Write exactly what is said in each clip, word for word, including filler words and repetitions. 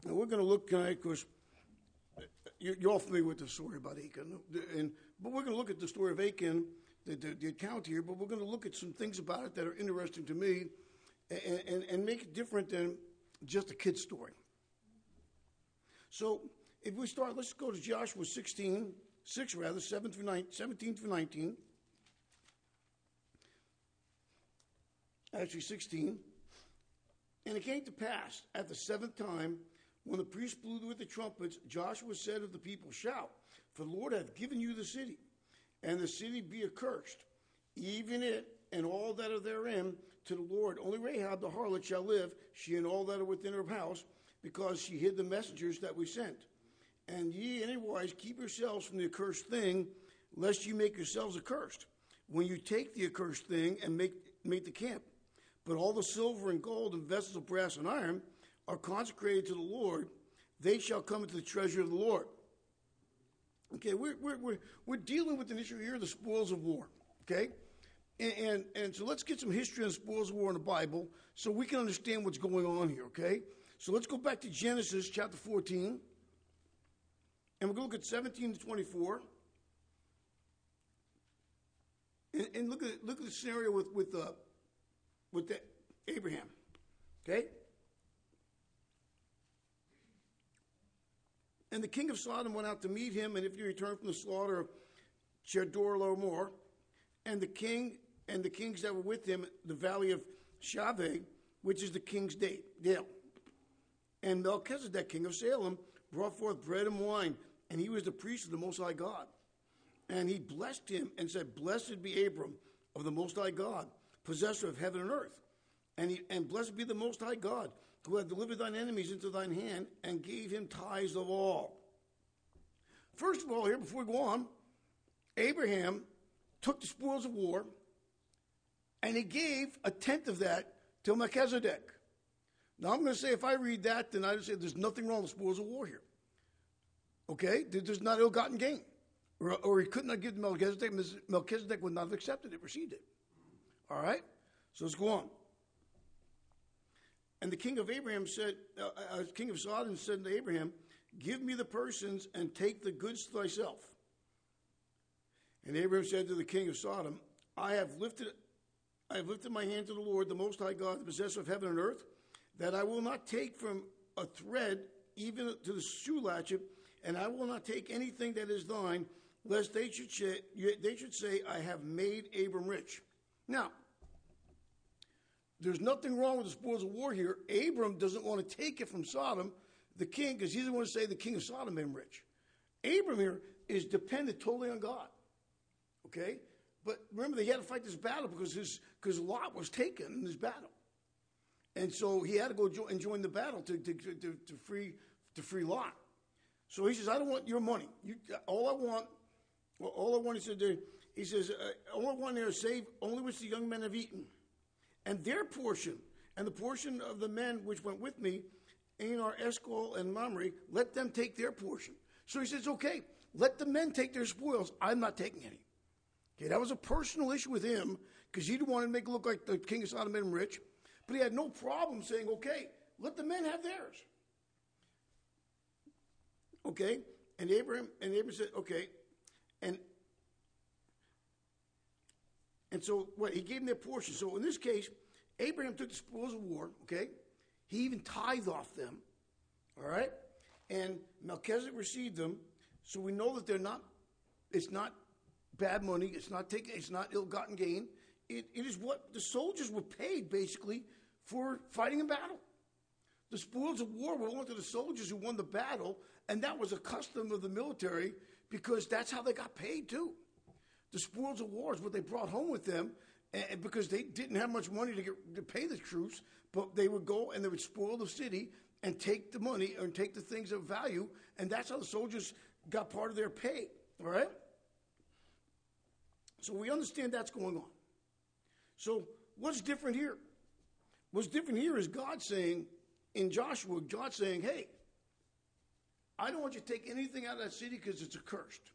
And we're going to look tonight, of course, you're all familiar with the story about Achan. And, but we're going to look at the story of Achan, the, the, the account here, but we're going to look at some things about it that are interesting to me and, and, and make it different than just a kid's story. So if we start, let's go to Joshua sixteen, six rather, seven through nine, seventeen through nineteen. Actually sixteen. And it came to pass at the seventh time, when the priests blew with the trumpets, Joshua said of the people, shout, for the Lord hath given you the city, and the city be accursed, even it and all that are therein, to the Lord. Only Rahab the harlot shall live, she and all that are within her house, because she hid the messengers that we sent. And ye anywise keep yourselves from the accursed thing, lest you make yourselves accursed, when you take the accursed thing and make, make the camp. But all the silver and gold and vessels of brass and iron are consecrated to the Lord, they shall come into the treasure of the Lord. Okay, we're, we're, we're, we're dealing with an issue here, the spoils of war, okay? And, and, and so let's get some history on the spoils of war in the Bible so we can understand what's going on here, okay? So let's go back to Genesis chapter fourteen, and we're going to look at seventeen to twenty-four. And, and look at look at the scenario with, with, uh, with the, Abraham, okay? And the king of Sodom went out to meet him, and if he returned from the slaughter of Chedorlaomer, and the king and the kings that were with him, the valley of Shaveh, which is the king's dale. And Melchizedek, king of Salem, brought forth bread and wine, and he was the priest of the Most High God. And he blessed him and said, blessed be Abram of the Most High God, possessor of heaven and earth. And, he, and blessed be the Most High God, who had delivered thine enemies into thine hand, and gave him tithes of all. First of all, here, before we go on, Abraham took the spoils of war, and he gave a tenth of that to Melchizedek. Now, I'm going to say, if I read that, then I would say there's nothing wrong with spoils of war here. Okay? There's not ill-gotten gain. Or, or he could not give to Melchizedek. Melchizedek would not have accepted it, received it. All right? So let's go on. And the king of Abraham said, uh, uh, king of Sodom said to Abraham, give me the persons and take the goods to thyself. And Abraham said to the king of Sodom, I have lifted, I have lifted my hand to the Lord, the Most High God, the possessor of heaven and earth, that I will not take from a thread even to the shoe latchet, and I will not take anything that is thine, lest they should say, they should say, I have made Abram rich. Now, there's nothing wrong with the spoils of war here. Abram doesn't want to take it from Sodom, the king, because he doesn't want to say the king of Sodom made him rich. Abram here is dependent totally on God. Okay? But remember, they had to fight this battle because his because Lot was taken in this battle. And so he had to go jo- and join the battle to, to, to, to, free, to free Lot. So he says, I don't want your money. You, all I want, all I want, he said, he says, uh, all I want there is save only which the young men have eaten. And their portion, and the portion of the men which went with me, Anar, Eshcol, and Mamre, let them take their portion. So he says, okay, let the men take their spoils. I'm not taking any. Okay, that was a personal issue with him, because he didn't want to make it look like the king of Sodom made him rich. But he had no problem saying, okay, let the men have theirs. Okay, and Abraham, and Abraham said, okay, and And so what he gave them their portion. So in this case, Abraham took the spoils of war, okay? He even tithed off them, all right? And Melchizedek received them. So we know that they're not, it's not bad money, it's not taken, it's not ill-gotten gain. It, it is what the soldiers were paid, basically, for fighting in battle. The spoils of war were only to the soldiers who won the battle, and that was a custom of the military because that's how they got paid too. The spoils of war is what they brought home with them, and because they didn't have much money to, get, to pay the troops, but they would go and they would spoil the city and take the money and take the things of value, and that's how the soldiers got part of their pay, all right? So we understand that's going on. So what's different here? What's different here is God saying, in Joshua, God saying, hey, I don't want you to take anything out of that city because it's accursed.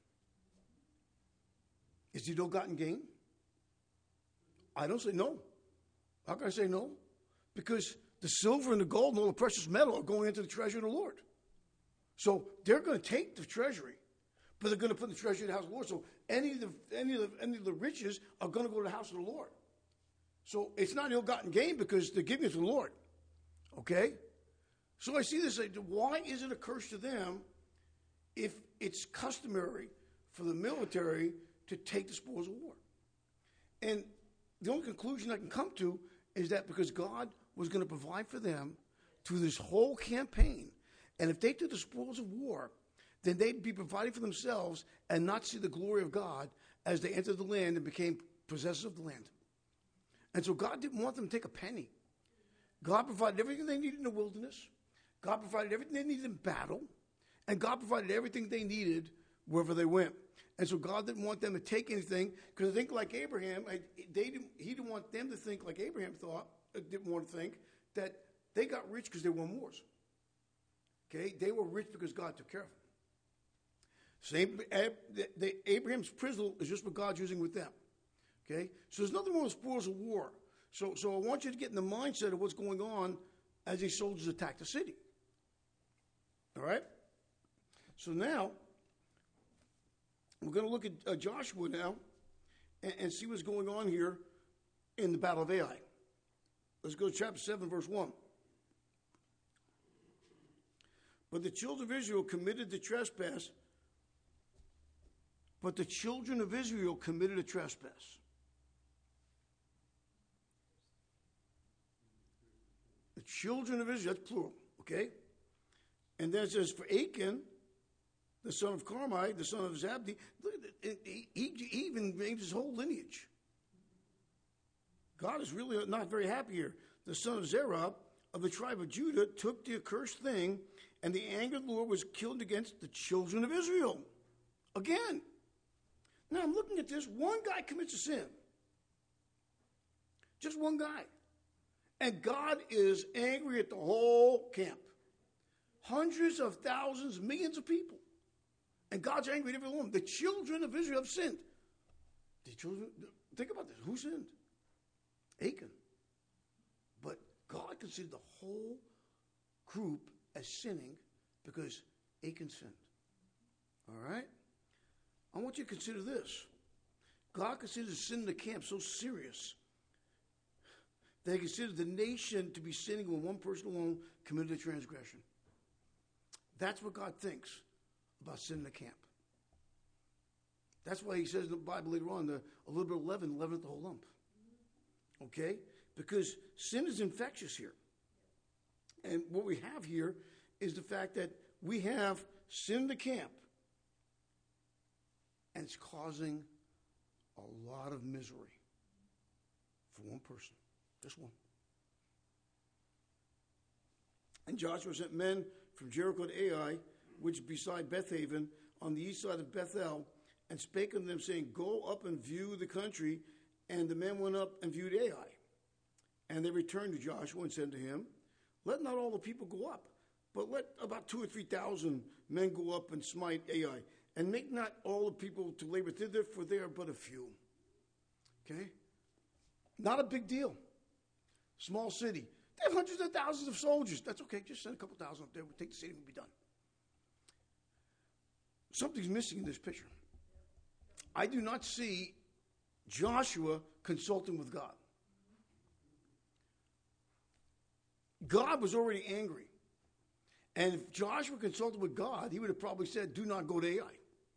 Is it ill-gotten gain? I don't say no. How can I say no? Because the silver and the gold and all the precious metal are going into the treasury of the Lord. So they're going to take the treasury, but they're going to put the treasury in the house of the Lord. So any of the any of the, any of the riches are going to go to the house of the Lord. So it's not ill-gotten gain because they're giving it to the Lord. Okay? So I see this. Why is it a curse to them if it's customary for the military to take the spoils of war? And the only conclusion I can come to is that because God was going to provide for them through this whole campaign, and if they took the spoils of war, then they'd be providing for themselves and not see the glory of God as they entered the land and became possessors of the land. And so God didn't want them to take a penny. God provided everything they needed in the wilderness. God provided everything they needed in battle. And God provided everything they needed wherever they went. And so God didn't want them to take anything, because I think like Abraham, they didn't, he didn't want them to think like Abraham thought, didn't want to think, that they got rich because they won wars. Okay? They were rich because God took care of them. Same, the, the, Abraham's prison is just what God's using with them. Okay? So there's nothing wrong with spoils of war. So, so I want you to get in the mindset of what's going on as these soldiers attack the city. All right? So now, we're going to look at uh, Joshua now and, and see what's going on here in the Battle of Ai. Let's go to chapter seven, verse one. But the children of Israel committed the trespass. But the children of Israel committed a trespass. The children of Israel, that's plural, okay? And then it says, for Achan, the son of Carmi, the son of Zabdi, he, he, he even names his whole lineage. God is really not very happy here. The son of Zerah of the tribe of Judah took the accursed thing, and the anger of the Lord was killed against the children of Israel. Again. Now I'm looking at this. One guy commits a sin. Just one guy. And God is angry at the whole camp. Hundreds of thousands, millions of people. And God's angry at every one. The children of Israel have sinned. The children, think about this. Who sinned? Achan. But God considered the whole group as sinning because Achan sinned. All right? I want you to consider this. God considers sin in the camp so serious that he considered the nation to be sinning when one person alone committed a transgression. That's what God thinks about sin in the camp. That's why he says in the Bible later on, the, a little bit of leaven, leaveneth the whole lump. Okay? Because sin is infectious here. And what we have here is the fact that we have sin in the camp. And it's causing a lot of misery for one person. Just one. And Joshua sent men from Jericho to Ai, which is beside Bethaven, on the east side of Bethel, and spake unto them, saying, go up and view the country. And the men went up and viewed Ai. And they returned to Joshua and said to him, let not all the people go up, but let about two or three thousand men go up and smite Ai. And make not all the people to labor thither, for they are but a few. Okay? Not a big deal. Small city. They have hundreds of thousands of soldiers. That's okay. Just send a couple thousand up there. We'll take the city and we'll be done. Something's missing in this picture. I do not see Joshua consulting with God. God was already angry. And if Joshua consulted with God, he would have probably said, do not go to Ai.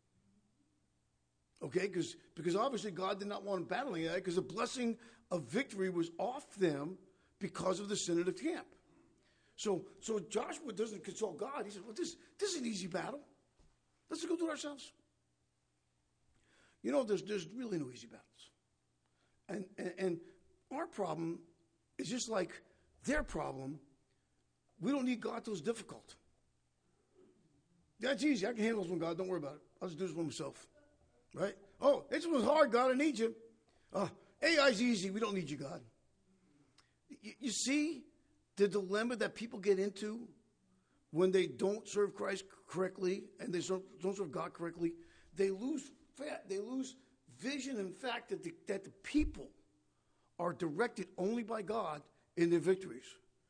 Okay, because because obviously God did not want them battling Ai, because the blessing of victory was off them because of the sin of the camp. So so Joshua doesn't consult God. He says, well, this, this is an easy battle. Let's go do it ourselves. You know, there's there's really no easy battles. And, and, and our problem is just like their problem. We don't need God till it's difficult. That's easy. I can handle this one, God. Don't worry about it. I'll just do this one myself. Right? Oh, this one's hard, God. I need you. Uh, A I's easy. We don't need you, God. You, you see the dilemma that people get into when they don't serve Christ correctly and they don't, don't serve God correctly? They lose they lose vision and fact that the, that the people are directed only by God in their victories.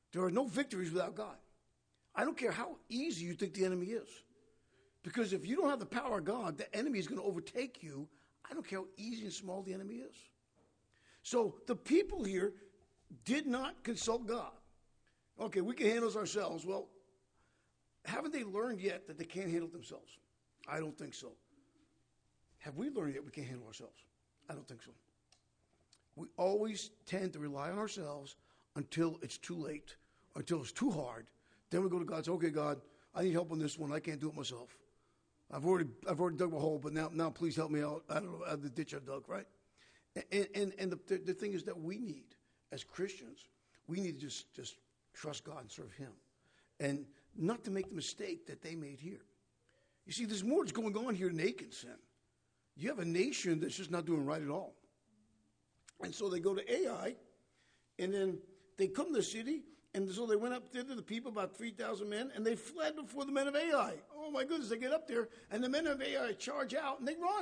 There are no victories without God. I don't care how easy you think the enemy is. Because if you don't have the power of God, the enemy is going to overtake you. I don't care how easy and small the enemy is. So the people here did not consult God. Okay, we can handle this ourselves. Well, haven't they learned yet that they can't handle themselves? I don't think so. Have we learned yet we can't handle ourselves? I don't think so. We always tend to rely on ourselves until it's too late, until it's too hard. Then we go to God and say, okay, God, I need help on this one. I can't do it myself. I've already I've already dug a hole, but now now please help me out. I don't know, out of the ditch I've dug, right? And and, and the, the, the thing is that we need, as Christians, we need to just, just trust God and serve him. And not to make the mistake that they made here. You see, there's more that's going on here than Achan sin. You have a nation that's just not doing right at all. And so they go to Ai, and then they come to the city, and so they went up there to the people, about three thousand men, and they fled before the men of Ai. Oh, my goodness, they get up there, and the men of Ai charge out, and they run.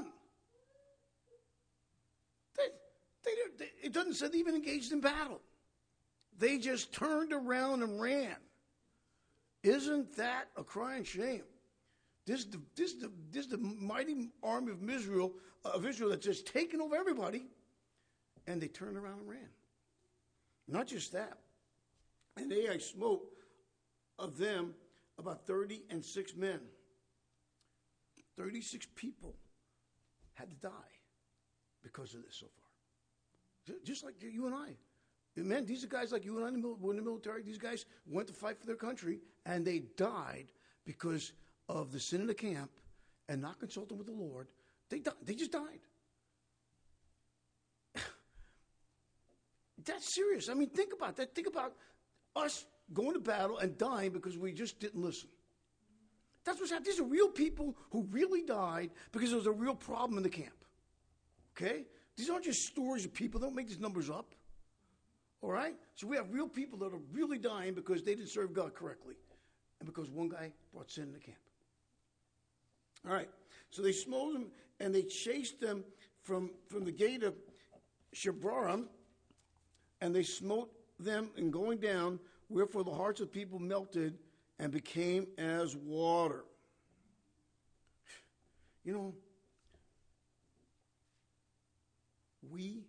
They, they, they, it doesn't say they even engaged in battle. They just turned around and ran. Isn't that a crying shame? This the this the this the mighty army of Israel of Israel that's just taken over everybody, and they turned around and ran. Not just that, and Ai smote of them about thirty and six men. Thirty-six people had to die because of this so far. Just like you and I. Man, these are guys like you and I in the military. These guys went to fight for their country, and they died because of the sin in the camp and not consulting with the Lord. They died. They just died. That's serious. I mean, think about that. Think about us going to battle and dying because we just didn't listen. That's what's happening. These are real people who really died because there was a real problem in the camp. Okay? These aren't just stories of people. They don't make these numbers up. All right? So we have real people that are really dying because they didn't serve God correctly and because one guy brought sin in the camp. All right. So they smote them and they chased them from, from the gate of Shebarim, and they smote them in going down, wherefore the hearts of people melted and became as water. You know, we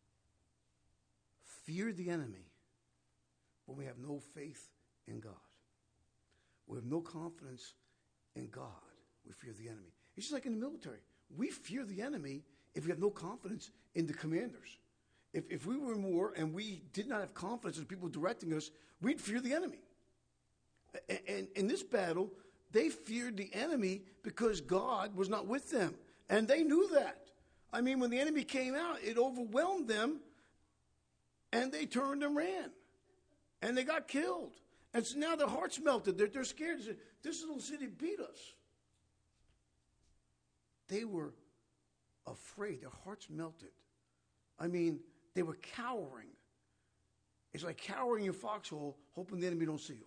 fear the enemy when we have no faith in God. We have no confidence in God. We fear the enemy. It's just like in the military. We fear the enemy if we have no confidence in the commanders. If, if we were in war and we did not have confidence in the people directing us, we'd fear the enemy. And, and in this battle, they feared the enemy because God was not with them. And they knew that. I mean, when the enemy came out, it overwhelmed them. And they turned and ran. And they got killed. And so now their hearts melted. They're, they're scared. They said, this little city beat us. They were afraid. Their hearts melted. I mean, they were cowering. It's like cowering in a foxhole, hoping the enemy don't see you.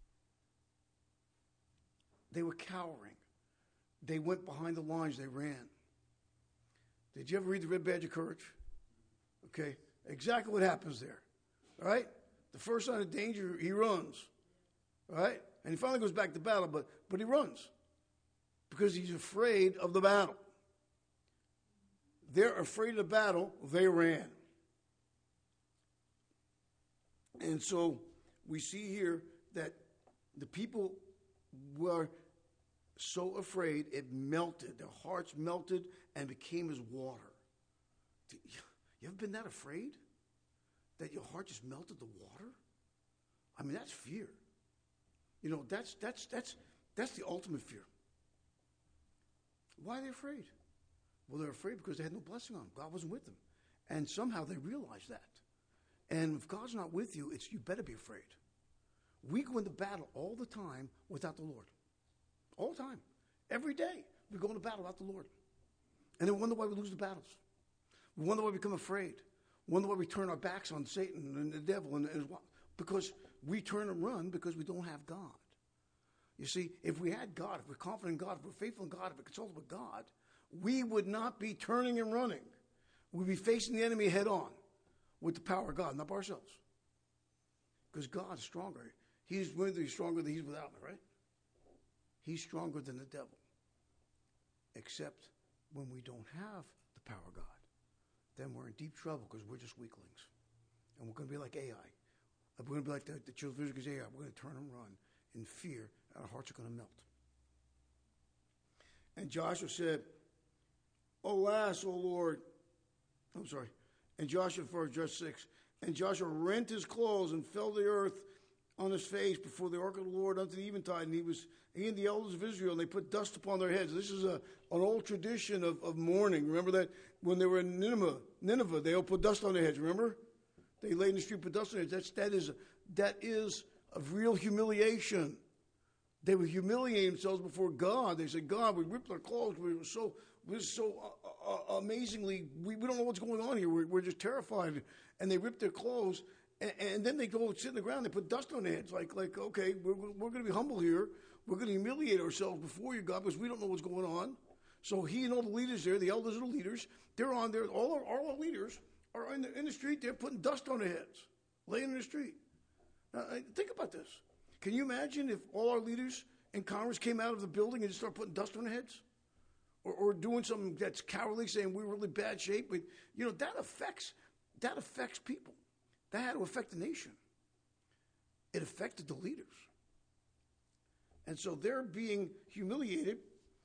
They were cowering. They went behind the lines. They ran. Did you ever read The Red Badge of Courage? Okay. Exactly what happens there. All right? The first sign of danger, he runs. All right? And he finally goes back to battle, but, but he runs because he's afraid of the battle. They're afraid of the battle. They ran. And so we see here that the people were so afraid it melted. Their hearts melted and became as water. You ever been that afraid that your heart just melted the water? I mean, that's fear. You know, that's that's that's that's the ultimate fear. Why are they afraid? Well, they're afraid because they had no blessing on them. God wasn't with them. And somehow they realized that. And if God's not with you, it's you better be afraid. We go into battle all the time without the Lord. All the time. Every day we go into battle without the Lord. And then wonder why we lose the battles. We wonder why we become afraid. We wonder why we turn our backs on Satan and the devil. And, and because we turn and run because we don't have God. You see, if we had God, if we're confident in God, if we're faithful in God, if we're consulted with God, we would not be turning and running. We'd be facing the enemy head on with the power of God, not by ourselves. Because God is stronger. He's with you stronger than he's without me, right? He's stronger than the devil. Except when we don't have the power of God. Then we're in deep trouble because we're just weaklings. And we're going to be like Ai. We're going to be like the, the children of Israel. We're going to turn and run in fear. Our hearts are going to melt. And Joshua said, Alas, O Lord. I'm sorry. And Joshua, for verse six. And Joshua rent his clothes and fell to the earth on his face before the ark of the Lord unto the eventide. And he was he and the elders of Israel, and they put dust upon their heads. This is a, an old tradition of, of mourning. Remember that when they were in Nineveh, Nineveh, they all put dust on their heads, remember? They laid in the street, put dust on their heads. That's, that is, that is a real humiliation. They were humiliating themselves before God. They said, God, we ripped our clothes. We were so, we were so uh, uh, amazingly, we, we don't know what's going on here. We're, we're just terrified. And they ripped their clothes. And, and then they go and sit on the ground. They put dust on their heads. Like, like okay, we're, we're going to be humble here. We're going to humiliate ourselves before you, God, because we don't know what's going on. So he and all the leaders there, the elders and the leaders, they're on there. All our, all our leaders are in the, in the street. They're putting dust on their heads, laying in the street. Now, think about this. Can you imagine if all our leaders in Congress came out of the building and just started putting dust on their heads? Or, or doing something that's cowardly, saying we're really bad shape? But, you know, that affects, that affects people. That had to affect the nation. It affected the leaders. And so they're being humiliated.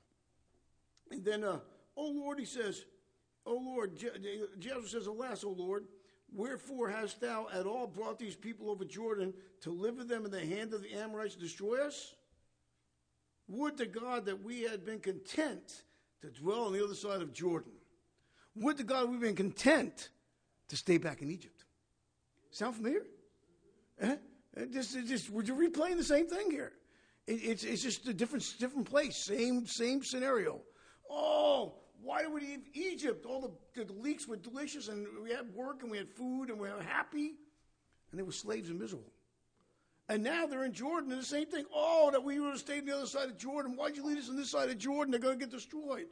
And then, uh, oh Lord, he says, oh Lord, Joshua says, alas, O Lord, wherefore hast thou at all brought these people over Jordan to deliver them in the hand of the Amorites to destroy us? Would to God that we had been content to dwell on the other side of Jordan. Would to God we've been content to stay back in Egypt. Sound familiar? Eh? Just, just, we're just replaying the same thing here. It, it's, it's just a different, different place, same, same scenario. Oh, why do we leave Egypt? All the, the leeks were delicious, and we had work, and we had food, and we were happy, and they were slaves and miserable. And now they're in Jordan, and the same thing. Oh, that we would have stayed on the other side of Jordan. Why'd you lead us on this side of Jordan? They're going to get destroyed.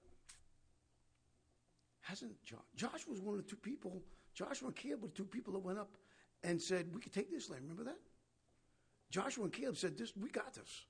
Hasn't Joshua, Joshua was one of the two people. Joshua and Caleb were two people that went up and said, we could take this land. Remember that? Joshua and Caleb said, "This, we got this."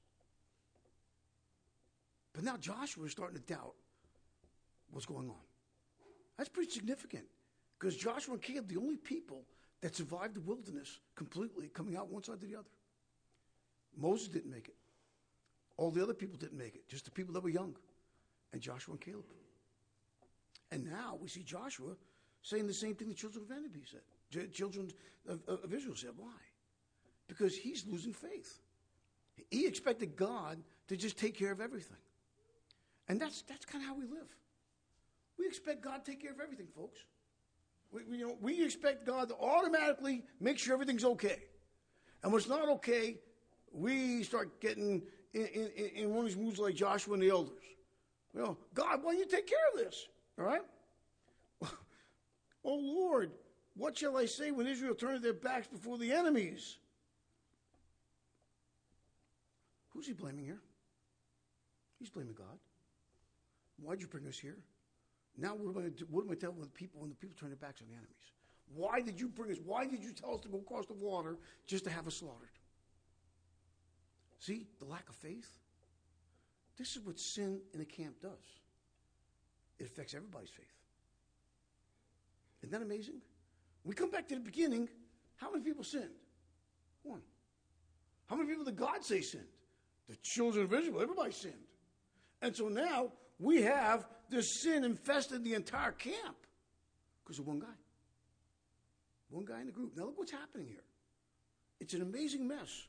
But now Joshua is starting to doubt what's going on. That's pretty significant because Joshua and Caleb, the only people that survived the wilderness completely, coming out one side to the other. Moses didn't make it. All the other people didn't make it, just the people that were young, and Joshua and Caleb. And now we see Joshua saying the same thing the children of enemy said. Children of, of Israel said, why? Because he's losing faith. He expected God to just take care of everything. And that's that's kind of how we live. We expect God to take care of everything, folks. We, we, you know, we expect God to automatically make sure everything's okay. And when it's not okay, we start getting in, in, in one of these moods like Joshua and the elders. You know, God, why don't you take care of this? All right? Oh, Lord, what shall I say when Israel turns their backs before the enemies? Who's he blaming here? He's blaming God. Why'd you bring us here? Now what am I going to do? What am I telling the people when the people turn their backs on the enemies? Why did you bring us? Why did you tell us to go across the water just to have us slaughtered? See, the lack of faith? This is what sin in a camp does. It affects everybody's faith. Isn't that amazing? We come back to the beginning. How many people sinned? One. How many people did God say sinned? The children of Israel. Everybody sinned. And so now we have this sin infested the entire camp because of one guy. One guy in the group. Now look what's happening here. It's an amazing mess.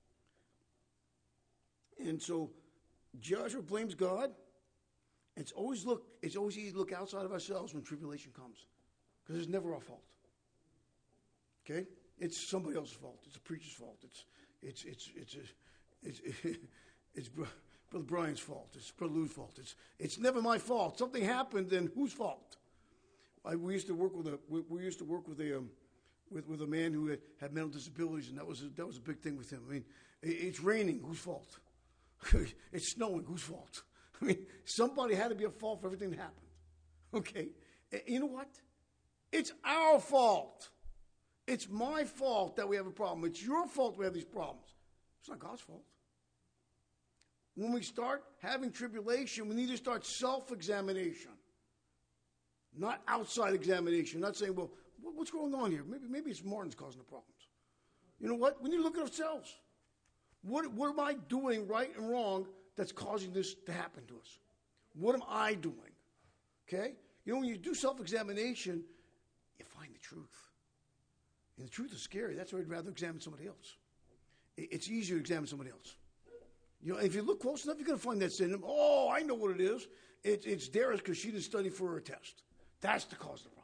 And so Joshua blames God. It's always look. It's always easy to look outside of ourselves when tribulation comes, because it's never our fault. Okay, it's somebody else's fault. It's a preacher's fault. It's it's it's it's it's it's, it's Brother Brian's fault. It's Brother Lou's fault. It's it's never my fault. Something happened, then whose fault? I, we used to work with a we, we used to work with a um, with with a man who had, had mental disabilities, and that was a, that was a big thing with him. I mean, it, it's raining. Whose fault? It's snowing. Whose fault? I mean, somebody had to be at fault for everything that happened. Okay, you know what? It's our fault. It's my fault that we have a problem. It's your fault we have these problems. It's not God's fault. When we start having tribulation, we need to start self-examination, not outside examination. Not saying, well, what's going on here? Maybe, maybe it's Martin's causing the problems. You know what? We need to look at ourselves. What, what am I doing right and wrong that's causing this to happen to us? What am I doing? Okay? You know, when you do self-examination, you find the truth. And the truth is scary. That's why I'd rather examine somebody else. It's easier to examine somebody else. You know, if you look close enough, you're going to find that sin. Oh, I know what it is. It, it's Darius because she didn't study for her test. That's the cause of the problem.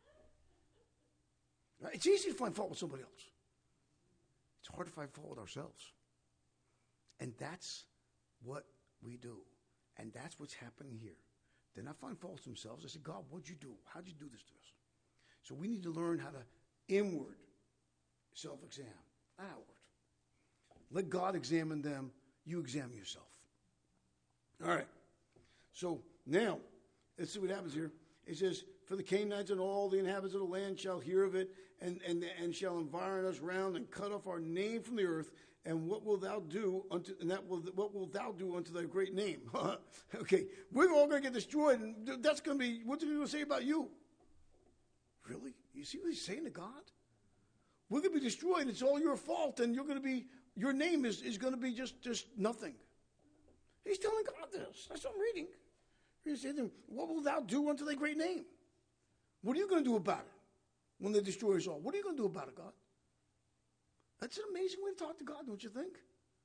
Right? It's easy to find fault with somebody else. It's hard to find fault with ourselves. And that's what we do. And that's what's happening here. They not find fault with themselves. They say, God, what'd you do? How'd you do this to us? So we need to learn how to inward self-exam, not outward. Let God examine them. You examine yourself. All right. So now, let's see what happens here. It says, for the Canaanites and all the inhabitants of the land shall hear of it, and, and, and shall environ us round and cut off our name from the earth. And what will thou do unto, and that will, what will thou do unto thy great name? Okay, we're all going to get destroyed, and that's going to be, what's he going to say about you? Really? You see what he's saying to God? We're going to be destroyed. It's all your fault, and you're going to be, your name is, is going to be just, just nothing. He's telling God this. That's what I'm reading. He's saying, what will thou do unto thy great name? What are you going to do about it when they destroy us all? What are you going to do about it, God? That's an amazing way to talk to God, don't you think?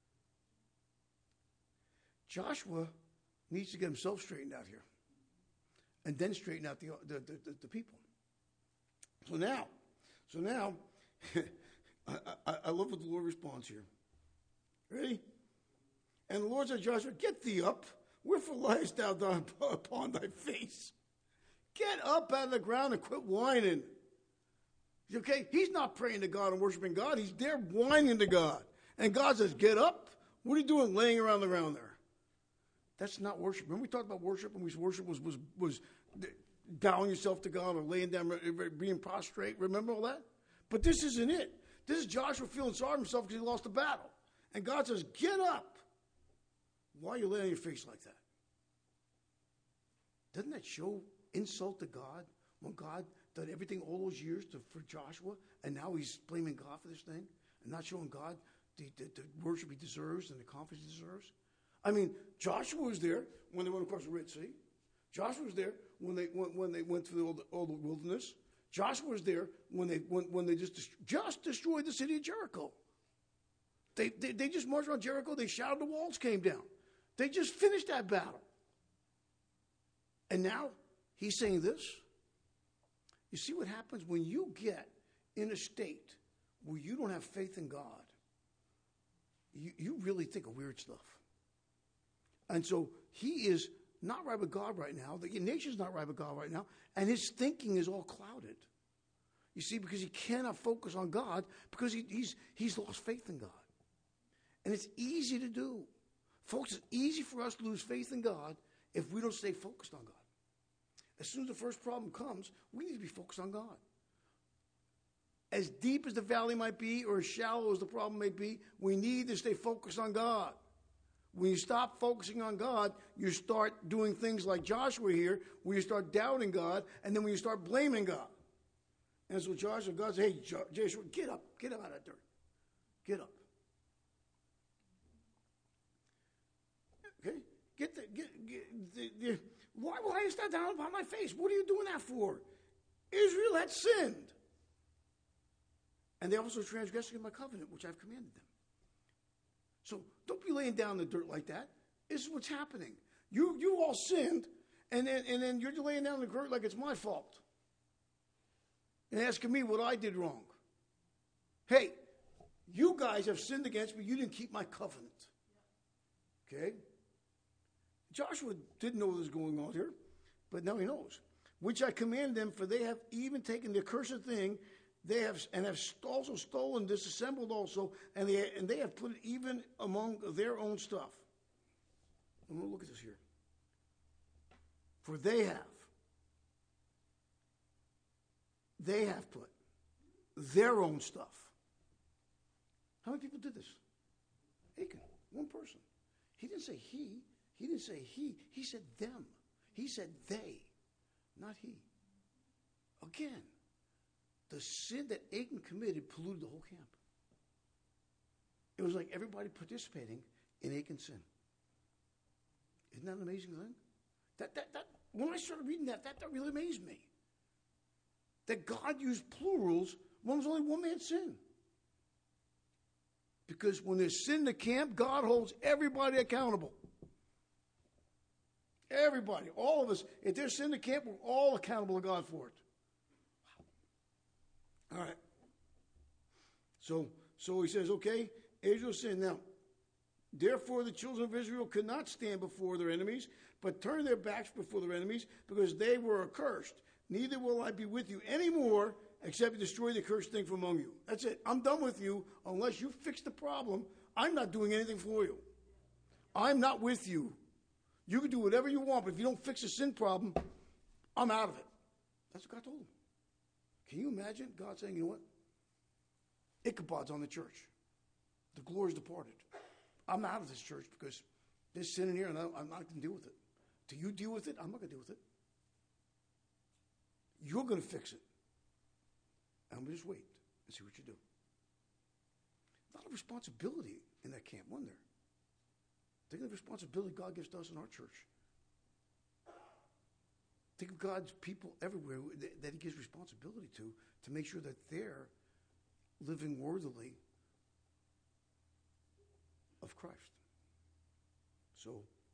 Joshua needs to get himself straightened out here and then straighten out the, the, the, the, the people. So now, so now, I, I, I love what the Lord responds here. Ready? And the Lord said, Joshua, get thee up. Wherefore liest thou down upon thy face? Get up out of the ground and quit whining. Okay? He's not praying to God and worshiping God. He's there whining to God. And God says, get up. What are you doing laying around the ground there? That's not worship. Remember we talked about worship, and we worship was, was, was bowing yourself to God or laying down, being prostrate. Remember all that? But this isn't it. This is Joshua feeling sorry for himself because he lost the battle. And God says, get up. Why are you laying on your face like that? Doesn't that show insult to God when God done everything all those years to, for Joshua, and now he's blaming God for this thing and not showing God the, the, the worship he deserves and the confidence he deserves? I mean, Joshua was there when they went across the Red Sea. Joshua was there when they when, when they went through all the, all the wilderness. Joshua was there when they when, when they just just destroyed the city of Jericho. They, they they just marched around Jericho. They shouted, the walls came down. They just finished that battle. And now he's saying this. You see what happens when you get in a state where you don't have faith in God? You, you really think of weird stuff. And so he is not right with God right now. The nation's not right with God right now. And his thinking is all clouded. You see, because he cannot focus on God because he, he's, he's lost faith in God. And it's easy to do. Folks, it's easy for us to lose faith in God if we don't stay focused on God. As soon as the first problem comes, we need to be focused on God. As deep as the valley might be or as shallow as the problem may be, we need to stay focused on God. When you stop focusing on God, you start doing things like Joshua here, where you start doubting God, and then when you start blaming God. And so Joshua, God says, hey, Joshua, get up. Get up out of that dirt. Get up. Okay? Get the, get, get the, the, why will I stand down upon my face? What are you doing that for? Israel had sinned. And they also transgressed my covenant, which I've commanded them. So don't be laying down in the dirt like that. This is what's happening. You you all sinned, and then, and then you're laying down in the dirt like it's my fault. And asking me what I did wrong. Hey, you guys have sinned against me. You didn't keep my covenant. Okay? Joshua didn't know what was going on here, but now he knows. Which I command them, for they have even taken the accursed thing, they have and have also stolen, disassembled also, and they and they have put it even among their own stuff. I'm going to look at this here. For they have, they have put their own stuff. How many people did this? Achan, one person. He didn't say he. He didn't say he. He said them. He said they, not he. Again, the sin that Achan committed polluted the whole camp. It was like everybody participating in Achan's sin. Isn't that an amazing thing? That, that, that, when I started reading that, that, that really amazed me. That God used plurals when there was only one man's sin. Because when there's sin in the camp, God holds everybody accountable. Everybody, all of us, if there's sin in the camp, we're all accountable to God for it. Wow. All right. So, so he says, okay, Israel sinned. Now, therefore the children of Israel could not stand before their enemies, but turn their backs before their enemies, because they were accursed. Neither will I be with you anymore, except to destroy the cursed thing from among you. That's it. I'm done with you. Unless you fix the problem, I'm not doing anything for you. I'm not with you. You can do whatever you want, but if you don't fix the sin problem, I'm out of it. That's what God told him. Can you imagine God saying, you know what? Ichabod's on the church. The glory's departed. I'm out of this church because there's sin in here and I'm not going to deal with it. Do you deal with it? I'm not going to deal with it. You're going to fix it. I'm going to just wait and see what you do. A lot of responsibility in that camp, wasn't there? Think of the responsibility God gives to us in our church. Think of God's people everywhere that he gives responsibility to, to make sure that they're living worthily of Christ. So,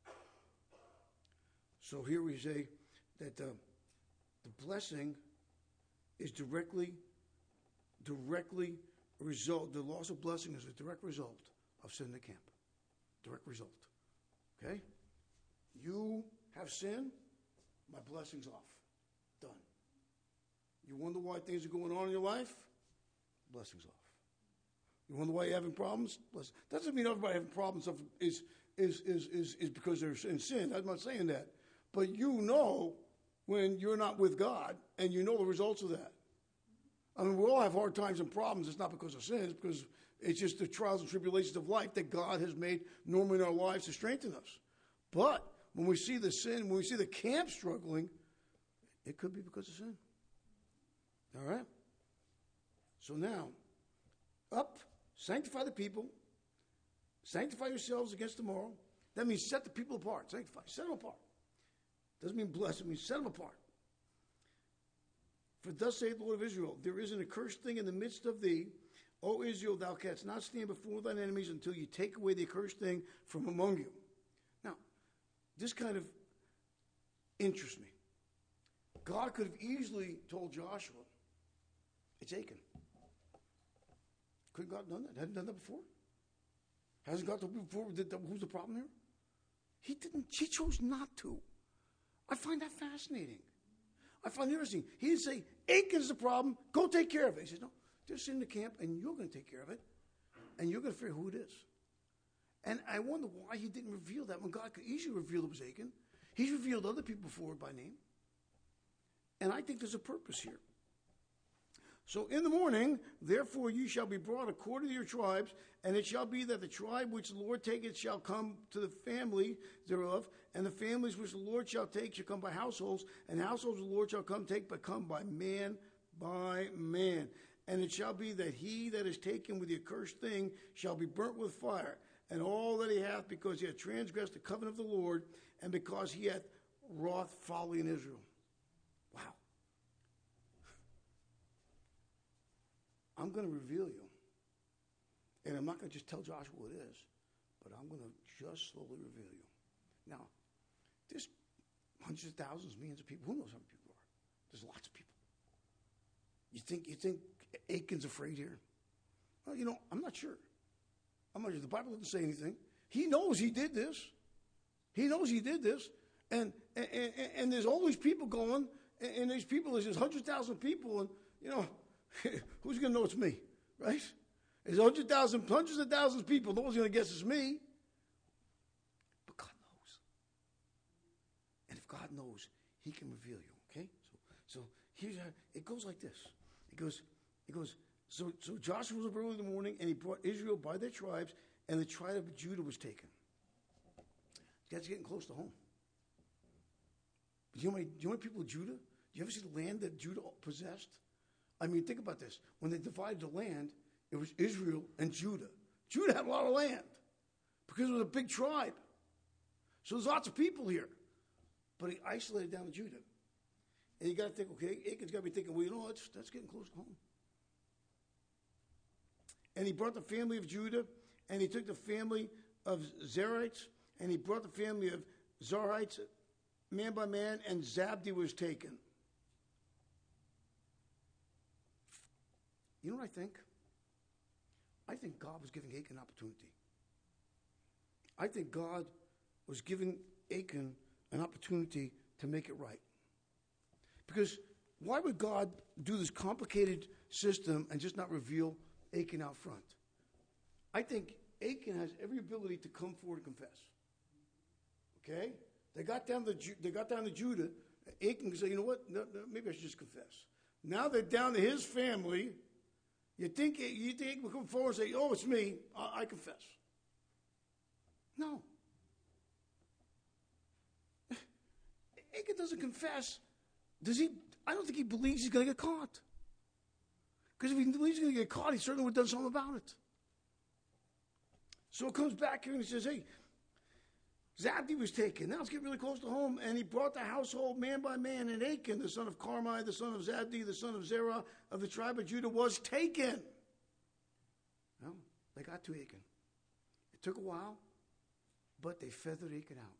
so here we say that uh, the blessing is directly, directly a result, the loss of blessing is a direct result of sin in the camp. Direct result. Okay? You have sin, my blessing's off. Done. You wonder why things are going on in your life? Blessing's off. You wonder why you're having problems? Blessing. Doesn't mean everybody having problems is, is, is, is, is because they're in sin. I'm not saying that. But you know when you're not with God, and you know the results of that. I mean, we all have hard times and problems. It's not because of sin. It's because it's just the trials and tribulations of life that God has made normal in our lives to strengthen us. But when we see the sin, when we see the camp struggling, it could be because of sin. All right? So now, up, sanctify the people, sanctify yourselves against tomorrow. That means set the people apart. Sanctify, set them apart. Doesn't mean bless, it means set them apart. For thus saith the Lord of Israel, there is an accursed thing in the midst of thee, O Israel, thou canst not stand before thine enemies until you take away the accursed thing from among you. Now, this kind of interests me. God could have easily told Joshua, it's Achan. Couldn't God have done that? Hadn't done that before? Hasn't God told me before? Who's the problem here? He didn't. He chose not to. I find that fascinating. I find it interesting. He didn't say, Achan's the problem, go take care of it. He says, no, just in the camp, and you're going to take care of it, and you're going to figure out who it is. And I wonder why he didn't reveal that when God could easily reveal it was Achan. He's revealed other people before by name. And I think there's a purpose here. So in the morning, therefore you shall be brought according to your tribes, and it shall be that the tribe which the Lord taketh shall come to the family thereof, and the families which the Lord shall take shall come by households, and households the Lord shall come take, but come by man by man. And it shall be that he that is taken with the accursed thing shall be burnt with fire, and all that he hath, because he hath transgressed the covenant of the Lord, and because he hath wrought folly in Israel. Wow. I'm going to reveal you. And I'm not going to just tell Joshua what it is, but I'm going to just slowly reveal you. Now, there's hundreds of thousands, millions of people. Who knows how many people are? There's lots of people. You think you think Achan's afraid here? Well, you know, I'm not sure. I'm not sure. The Bible doesn't say anything. He knows he did this. He knows he did this. And and, and, and there's all these people going, and, and these people, there's just hundred thousand people, and, you know, who's going to know it's me, right? There's hundred thousand, hundreds of thousands of people. No one's going to guess it's me. But God knows. And if God knows, he can reveal you, okay? So, so here's how, it goes like this. It goes, it goes, So, so Joshua was up early in the morning, and he brought Israel by their tribes, and the tribe of Judah was taken. That's getting close to home. Do you know how many, do you know how many people in Judah? Do you ever see the land that Judah possessed? I mean, think about this. When they divided the land, it was Israel and Judah. Judah had a lot of land because it was a big tribe. So there's lots of people here. But he isolated down to Judah. And you got to think, okay, Achan's got to be thinking, well, you know, that's, that's getting close to home. And he brought the family of Judah, and he took the family of Zerites, and he brought the family of Zarites, man by man, and Zabdi was taken. You know what I think? I think God was giving Achan an opportunity. I think God was giving Achan an opportunity to make it right. Because why would God do this complicated system and just not reveal Achan out front? I think Achan has every ability to come forward and confess. Okay? They got down to, they got down to Judah. Achan can say, you know what? No, no, maybe I should just confess. Now they're down to his family. You think you think Achan will come forward and say, oh, it's me. I, I confess. No. Achan doesn't confess. Does he? I don't think he believes he's going to get caught. Because if he believes he's going to get caught, he certainly would have done something about it. So it comes back here and he says, hey, Zabdi was taken. Now it's getting really close to home. And he brought the household man by man. And Achan, the son of Carmi, the son of Zabdi, the son of Zerah of the tribe of Judah, was taken. Well, they got to Achan. It took a while, but they feathered Achan out.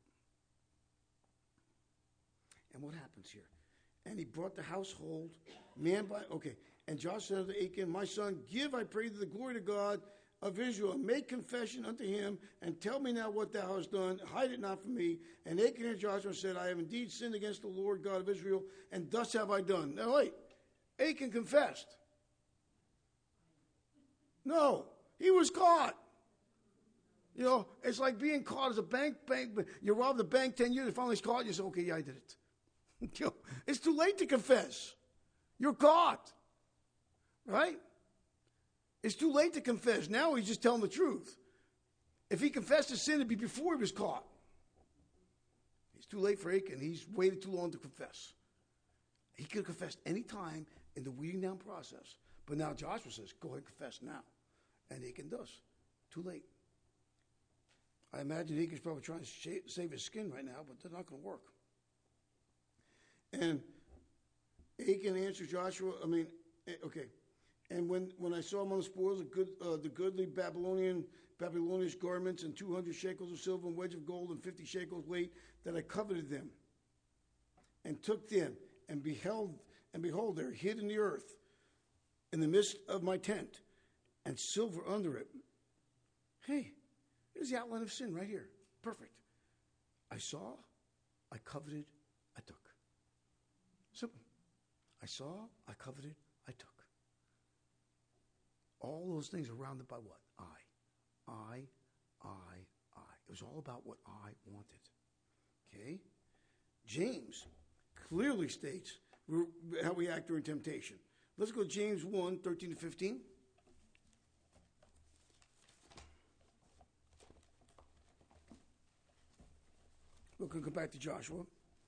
And what happens here? And he brought the household man by, okay. And Joshua said to Achan, my son, give, I pray, to the glory to God of Israel, and make confession unto him, and tell me now what thou hast done. Hide it not from me. And Achan and Joshua said, I have indeed sinned against the Lord God of Israel, and thus have I done. Now wait, Achan confessed. No, he was caught. You know, it's like being caught as a bank, bank, you robbed the bank ten years, and finally it's caught, you say, okay, yeah, I did it. It's too late to confess. You're caught. Right? It's too late to confess. Now he's just telling the truth. If he confessed his sin, it'd be before he was caught. It's too late for Achan. He's waited too long to confess. He could have confessed any time in the weeding down process. But now Joshua says, go ahead and confess now. And Achan does. Too late. I imagine Achan's probably trying to sh- save his skin right now, but they're not going to work. And Achan answered Joshua, I mean, okay. And when, when I saw among the spoils the, good, uh, the goodly Babylonian Babylonish garments and two hundred shekels of silver and wedge of gold and fifty shekels weight, that I coveted them and took them and beheld, and behold, they're hid in the earth in the midst of my tent and silver under it. Hey, here's the outline of sin right here. Perfect. I saw, I coveted, I took. Simple. I saw, I coveted, I took. All those things are rounded by what? I. I, I, I. It was all about what I wanted. Okay? James clearly states how we act during temptation. Let's go to James one, thirteen to fifteen. We'll come back to Joshua.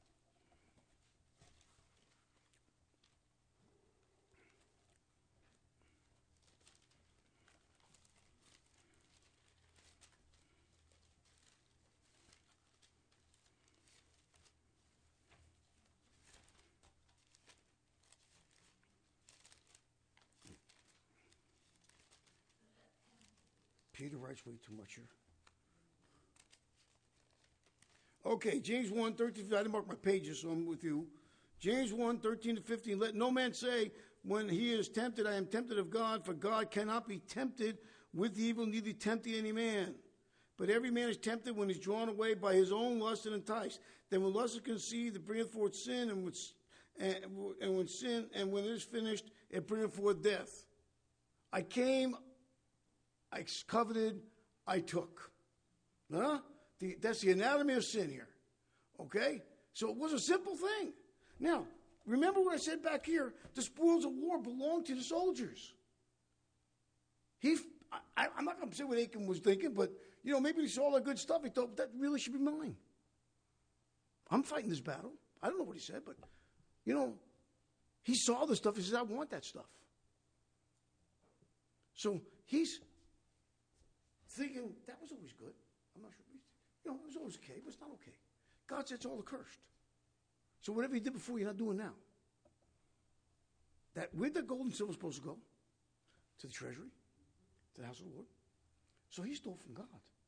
Peter writes way too much here. Okay, James one, thirteen, I didn't mark my pages, so I'm with you. James one, thirteen to fifteen, let no man say when he is tempted, I am tempted of God, for God cannot be tempted with evil, neither tempting any man. But every man is tempted when he's drawn away by his own lust and enticed. Then when lust is conceived, it bringeth forth sin, and when, and, and when sin, and when it is finished, it bringeth forth death. I came, I coveted, I took. Huh? The, that's the anatomy of sin here. Okay? So it was a simple thing. Now, remember what I said back here? The spoils of war belong to the soldiers. He, I, I'm not going to say what Achan was thinking, but, you know, maybe he saw all that good stuff. He thought, that really should be mine. I'm fighting this battle. I don't know what he said, but, you know, he saw the stuff. He says, I want that stuff. So he's thinking, that was always good. I'm not sure. You know, it was always okay, but it's not okay. God said it's all accursed. So whatever he did before, you're not doing now. That where'd the gold and silver supposed to go? To the treasury? To the house of the Lord? So he stole from God.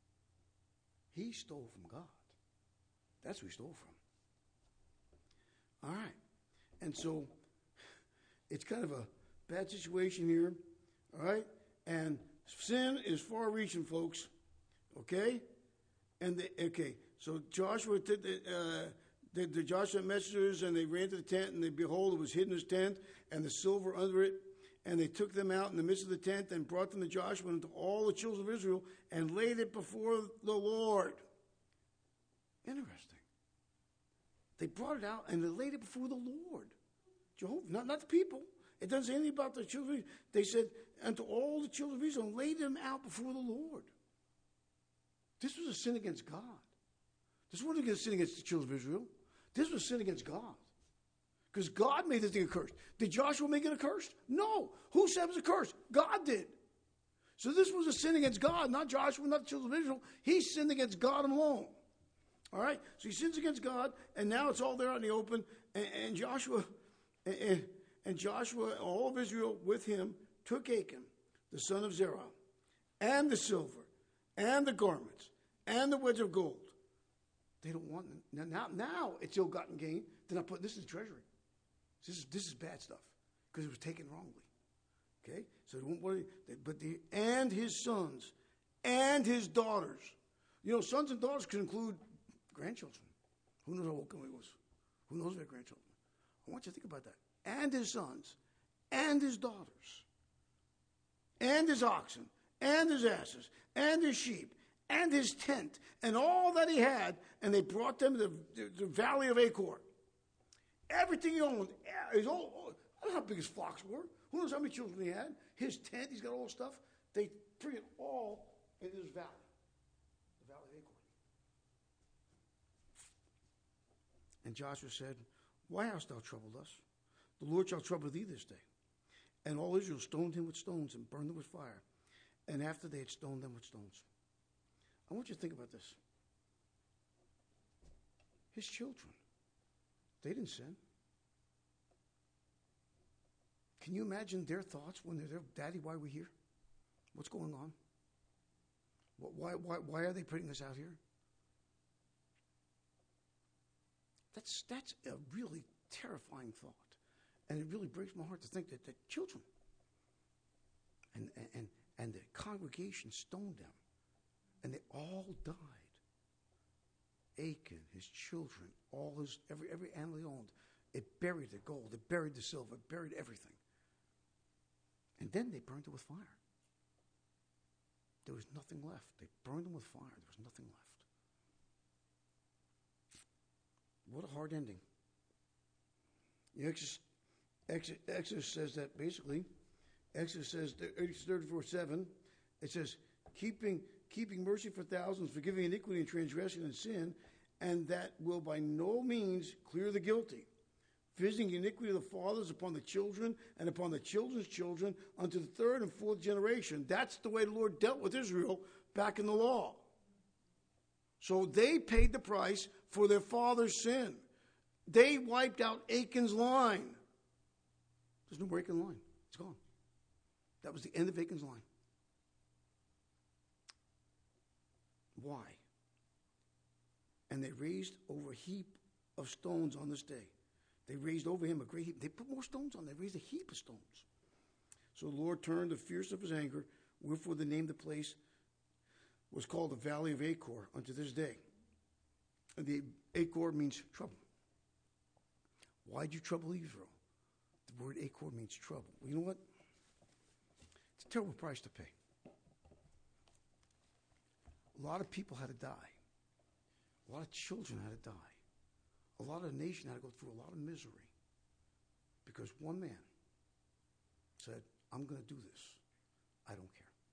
He stole from God. That's who he stole from. All right. And so it's kind of a bad situation here. All right? And sin is far-reaching, folks. Okay? And the, okay, so Joshua did the, uh, did the Joshua messengers, and they ran to the tent, and they behold, it was hidden in his tent, and the silver under it. And they took them out in the midst of the tent and brought them to Joshua and to all the children of Israel and laid it before the Lord. Interesting. They brought it out and they laid it before the Lord. Jehovah, not, not the people. It doesn't say anything about the children of Israel. They said, unto all the children of Israel, and laid them out before the Lord. This was a sin against God. This wasn't a sin against the children of Israel. This was a sin against God. Because God made this thing accursed. Did Joshua make it accursed? No. Who said it was accursed? God did. So this was a sin against God, not Joshua, not the children of Israel. He sinned against God alone. All right? So he sins against God, and now it's all there out in the open. And, and Joshua, and, and Joshua, all of Israel with him, took Achan, the son of Zerah, and the silver, and the garments, and the wedge of gold. They don't want them. Now, now it's ill-gotten gain. They're not putting this in the treasury. This is this is bad stuff because it was taken wrongly. Okay, so they won't worry. But the and his sons and his daughters. You know, sons and daughters can include grandchildren. Who knows how old he was? Who knows their grandchildren? I want you to think about that. And his sons and his daughters and his oxen and his asses and his sheep and his tent and all that he had, and they brought them to the, the, the valley of Achor. Everything he owned, his all, I don't know how big his flocks were. Who knows how many children he had? His tent, he's got all the stuff. They bring it all in this valley, the valley of Achor. And Joshua said, why hast thou troubled us? The Lord shall trouble thee this day. And all Israel stoned him with stones and burned them with fire. And after they had stoned them with stones. I want you to think about this. His children. They didn't sin. Can you imagine their thoughts when they're there? Daddy, why are we here? What's going on? Why, why, why are they putting us out here? That's, that's a really terrifying thought. And it really breaks my heart to think that the children and, and, and the congregation stoned them. And they all died. Achan, his children, all his every every animal he owned, it buried the gold, it buried the silver, it buried everything. And then they burned it with fire. There was nothing left. They burned them with fire. There was nothing left. What a hard ending. Exodus, Exodus, Exodus says that basically. Exodus says, Exodus thirty-four seven, it says, keeping keeping mercy for thousands, forgiving iniquity and transgression and sin, and that will by no means clear the guilty, visiting iniquity of the fathers upon the children and upon the children's children unto the third and fourth generation. That's the way the Lord dealt with Israel back in the law. So they paid the price for their father's sin. They wiped out Achan's line. There's no more Achan line. It's gone. That was the end of Achan's line. Why? And they raised over a heap of stones on this day. They raised over him a great heap. They put more stones on. They raised a heap of stones. So the Lord turned the fierce of his anger, wherefore the name of the place was called the Valley of Achor unto this day. And the Achor means trouble. Why'd you trouble Israel? The word Achor means trouble. Well, you know what? It's a terrible price to pay. A lot of people had to die. A lot of children had to die. A lot of the nation had to go through a lot of misery because one man said, I'm going to do this. I don't care.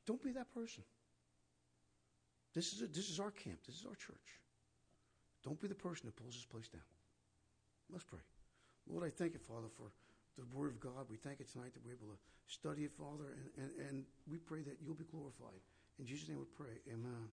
Don't be that person. This is, a, this is our camp. This is our church. Don't be the person that pulls this place down. Let's pray. Lord, I thank you, Father, for the Word of God. We thank you tonight that we're able to study it, Father, and, and, and we pray that you'll be glorified. In Jesus' name we pray. Amen.